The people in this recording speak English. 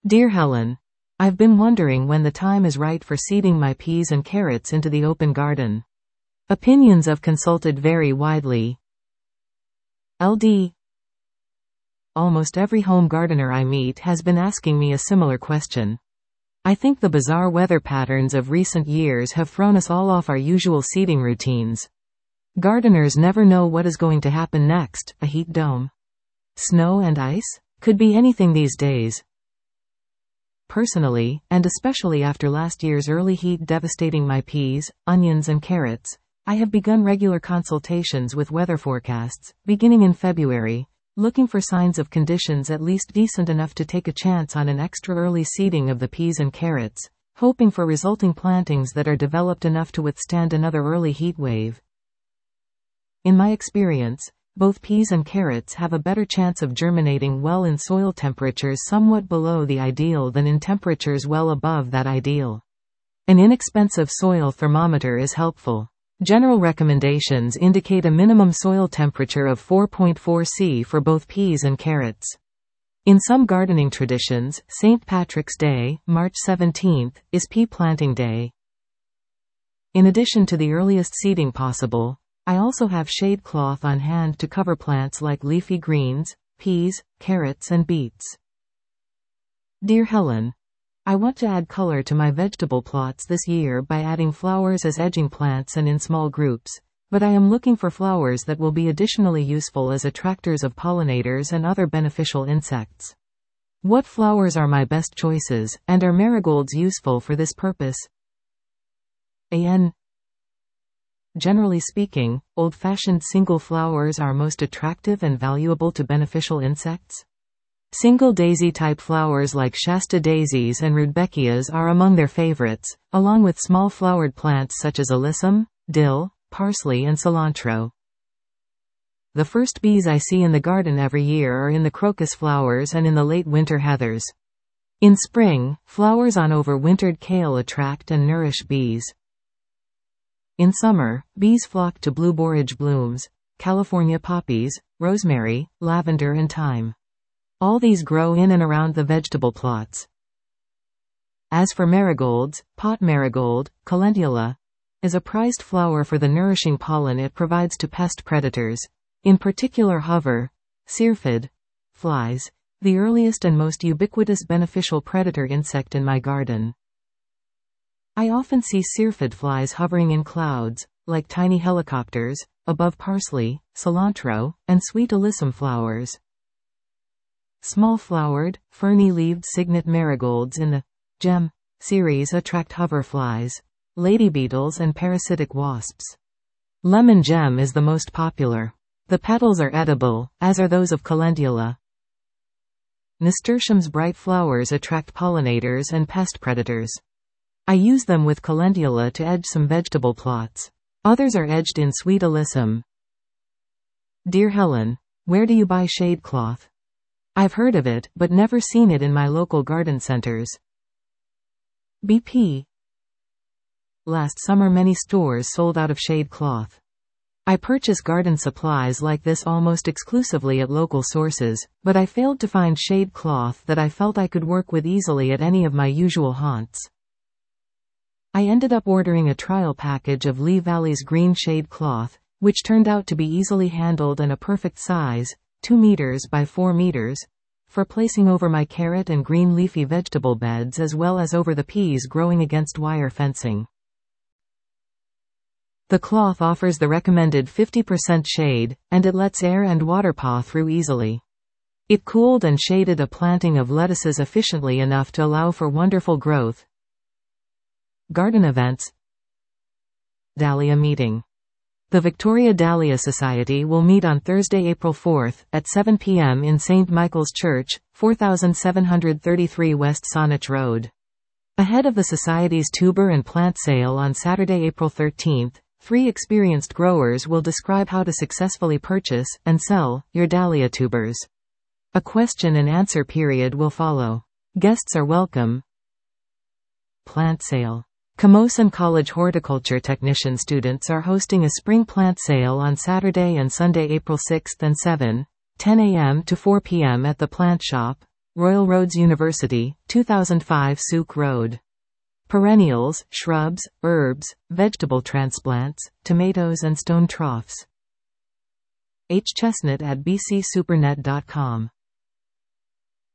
Dear Helen, I've been wondering when the time is right for seeding my peas and carrots into the open garden. Opinions of consulted vary widely. LD. Almost every home gardener I meet has been asking me a similar question. I think the bizarre weather patterns of recent years have thrown us all off our usual seeding routines. Gardeners never know what is going to happen next. A heat dome, snow and ice? Could be anything these days. Personally, and especially after last year's early heat devastating my peas, onions and carrots, I have begun regular consultations with weather forecasts, beginning in February, looking for signs of conditions at least decent enough to take a chance on an extra early seeding of the peas and carrots, hoping for resulting plantings that are developed enough to withstand another early heat wave. In my experience, both peas and carrots have a better chance of germinating well in soil temperatures somewhat below the ideal than in temperatures well above that ideal. An inexpensive soil thermometer is helpful. General recommendations indicate a minimum soil temperature of 4.4 C for both peas and carrots. In some gardening traditions, St. Patrick's Day, March 17th, is pea planting day. In addition to the earliest seeding possible, I also have shade cloth on hand to cover plants like leafy greens, peas, carrots and beets. Dear Helen, I want to add color to my vegetable plots this year by adding flowers as edging plants and in small groups, but I am looking for flowers that will be additionally useful as attractors of pollinators and other beneficial insects. What flowers are my best choices, and are marigolds useful for this purpose? Generally speaking, old-fashioned single flowers are most attractive and valuable to beneficial insects. Single daisy-type flowers like Shasta daisies and rudbeckias are among their favorites, along with small flowered plants such as alyssum, dill, parsley and cilantro. The first bees I see in the garden every year are in the crocus flowers and in the late winter heathers. In spring, flowers on overwintered kale attract and nourish bees. In summer, bees flock to blue borage blooms, California poppies, rosemary, lavender and thyme. All these grow in and around the vegetable plots. As for marigolds, pot marigold, calendula, is a prized flower for the nourishing pollen it provides to pest predators, in particular hover, syrphid, flies, the earliest and most ubiquitous beneficial predator insect in my garden. I often see syrphid flies hovering in clouds, like tiny helicopters, above parsley, cilantro, and sweet alyssum flowers. Small-flowered, ferny-leaved cygnet marigolds in the gem series attract hoverflies, lady beetles and parasitic wasps. Lemon gem is the most popular. The petals are edible, as are those of calendula. Nasturtium's bright flowers attract pollinators and pest predators. I use them with calendula to edge some vegetable plots. Others are edged in sweet alyssum. Dear Helen, where do you buy shade cloth? I've heard of it, but never seen it in my local garden centers. BP. Last summer many stores sold out of shade cloth. I purchase garden supplies like this almost exclusively at local sources, but I failed to find shade cloth that I felt I could work with easily at any of my usual haunts. I ended up ordering a trial package of Lee Valley's green shade cloth, which turned out to be easily handled and a perfect size, 2 meters by 4 meters, for placing over my carrot and green leafy vegetable beds as well as over the peas growing against wire fencing. The cloth offers the recommended 50% shade, and it lets air and water pass through easily. It cooled and shaded a planting of lettuces efficiently enough to allow for wonderful growth. Garden events. Dahlia meeting. The Victoria Dahlia Society will meet on Thursday, April 4th, at 7 p.m. in St. Michael's Church, 4733 West Saanich Road. Ahead of the Society's tuber and plant sale on Saturday, April 13th, 3 experienced growers will describe how to successfully purchase and sell your dahlia tubers. A question and answer period will follow. Guests are welcome. Plant sale. Camosun College horticulture technician students are hosting a spring plant sale on Saturday and Sunday, April 6th and 7, 10 a.m. to 4 p.m. at the Plant Shop, Royal Roads University, 2005 Souk Road. Perennials, shrubs, herbs, vegetable transplants, tomatoes and stone troughs. H. Chestnut at bcsupernet.com.